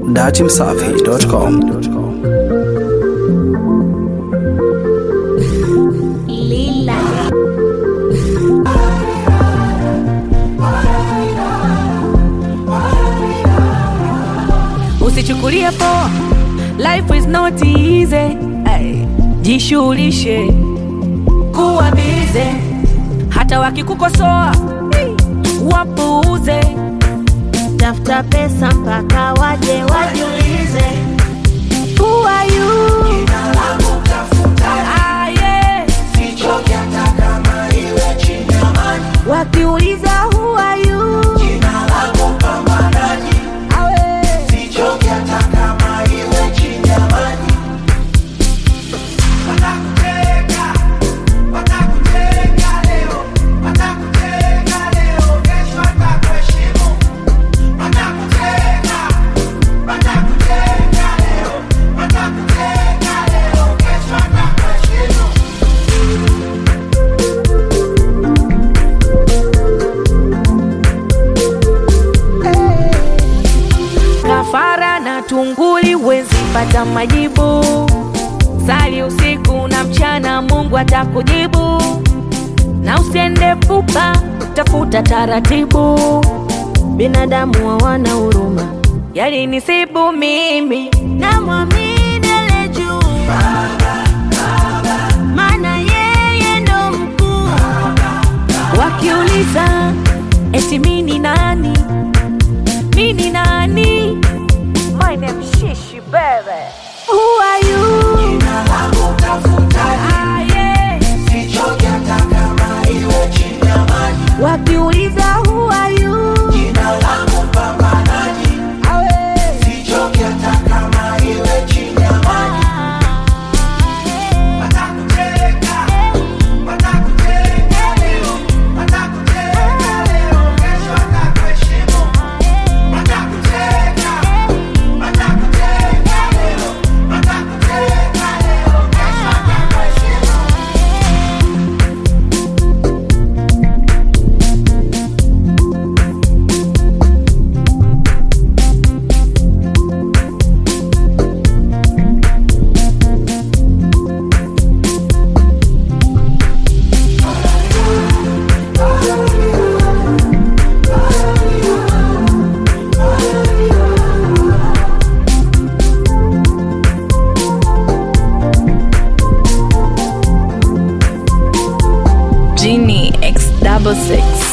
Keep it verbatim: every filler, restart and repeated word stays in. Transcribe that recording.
datimsafi dot com. Usichukulie poa, life is not easy. Ay, jishughulishe kuwa bize, hata wakikukosoa wapuuze. Tafuta pesa mpaka waje wajiulize, who are you? Jina langu tafuta, Ah, yeah. sichoki hata kama iwe chini ya maji. Wakiuliza who are you? Jina langu pambanaji, Awe. sichoki hata kama iwe chini ya maji. Watakuteka, watakuteka leo, watakuteka leo, kesho watakuheshimu. Watakuteka, watakuteka leo, watakuteka leo, kesho watakuheshimu. Kafara na tunguli wezi pata majibu. Sali usiku na mchana, Mungu atakujibu. Na usiende pupa, tafuta taratibu. Binadamu hawana huruma, Yalinisibu mimi, na mwamini ale juu, maana yeye ndo mkuu. wakiuliza eti mini nani, mini nani? My name Shishi baby. Who are you? Jina langu tafutaji, Ah, yeah. sichoki hata kama iwe chini ya maji. Wakiuliza who are you? Jina langu pambanaji, Awe. sichoki hata kama iwe chini ya maji. Watakuteka, watakuteka leo, watakuteka leo, kesho watakuheshimu. Watakuteka, watakuteka leo, watakuteka leo, kesho watakuheshimu. Genie X double six.